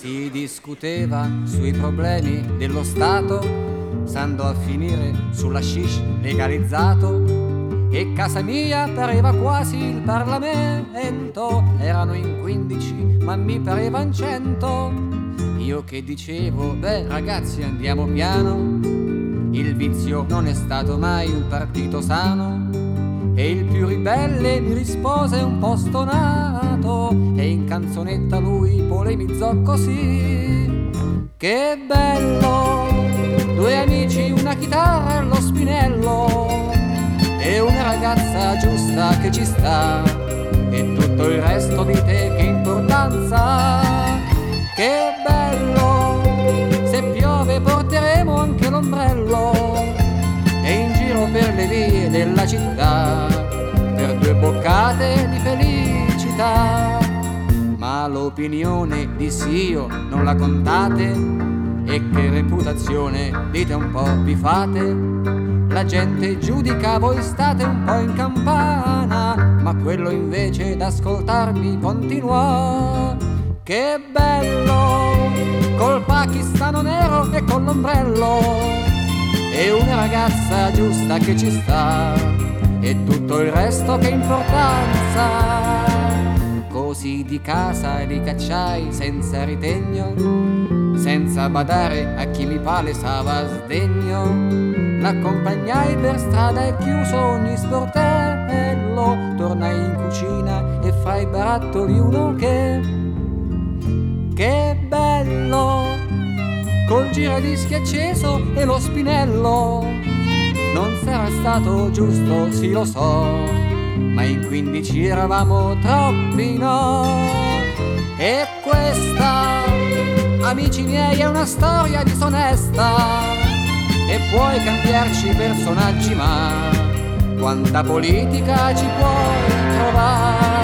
Si discuteva sui problemi dello Stato, s'andò a finire sull'hashish legalizzato, e casa mia pareva quasi il Parlamento. Erano in 15 ma mi parevan 100. Io che dicevo, beh ragazzi andiamo piano, il vizio non è stato mai un partito sano. E il più ribelle mi rispose un po' stonato, e in canzonetta lui polemizzò così: che bello, due amici, una chitarra e lo spinello, e una ragazza giusta che ci sta, e tutto il resto di te che importanza. Che bello, se piove porteremo anche l'ombrello, e in giro per le vie della città per 2 boccate di felicità. Ma l'opinione dissi io non la contate, e che reputazione dite un po' vi fate? La gente giudica, voi state un po' in campana, ma quello invece d'ascoltarmi continuò. Che bello, col pakistano nero e con l'ombrello, e una ragazza giusta che ci sta, e tutto il resto che importanza. Così di casa li cacciai senza ritegno, senza badare a chi mi palesava sdegno. L'accompagnai per strada e chiuso ogni sportello, tornai in cucina e fra i barattoli uno che bello, col giradischi acceso e lo spinello. Non sarà stato giusto, sì lo so, ma in 15 eravamo troppi, no? E questa, amici miei, è una storia disonesta, e puoi cambiarci personaggi, ma quanta politica ci puoi trovare?